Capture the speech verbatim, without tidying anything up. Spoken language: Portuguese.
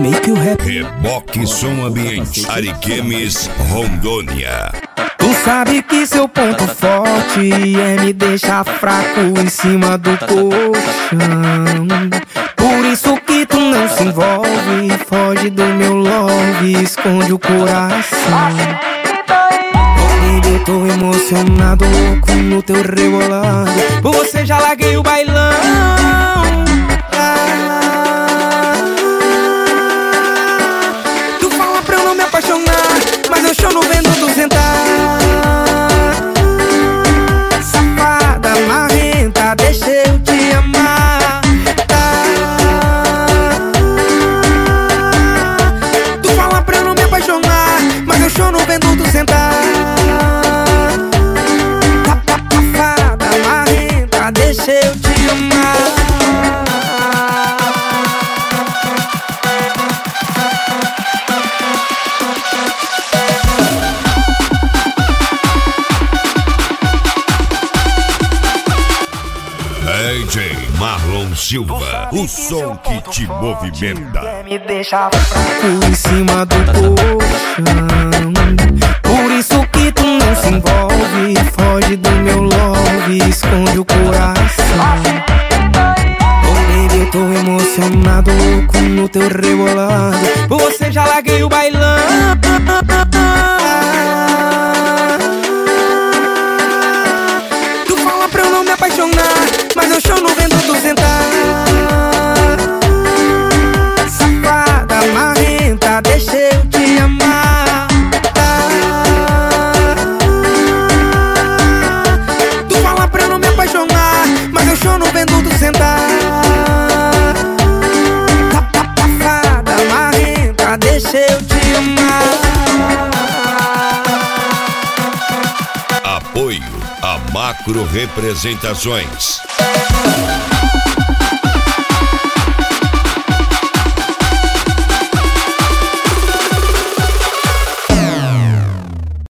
make you happy. Reboque Som Ambiente, Ariquemes, Rondônia. Tu sabe que seu ponto forte é me deixar fraco em cima do colchão. Por isso que tu não se envolve, foge do meu love, esconde o coração. Baby, tô emocionado, louco no teu rebolado. Por você já larguei o bailão. Tu fala pra eu não me apaixonar, mas eu choro vendo tu sentar. Safada, marrenta, deixa eu te amar. Tu fala pra eu não me apaixonar, mas eu choro vendo tu sentar. Safada, marrenta, deixa eu te amar. D J Marlon Silva, o som que te movimenta. Me deixa fraco em cima do colchão. Por isso que tu não se envolve, foge do meu love, esconde o coração. Oh baby, eu tô emocionado, louco no teu rebolado. Por você já larguei o bailão. Tu fala pra eu não me apaixonar, mas eu choro vendo tu sentar. Safada, marrenta, deixa eu te amar. Tu fala pra eu não me apaixonar, mas eu choro vendo tu sentar. Safada, marrenta, deixa eu te amar. Apoio a Macro Representações.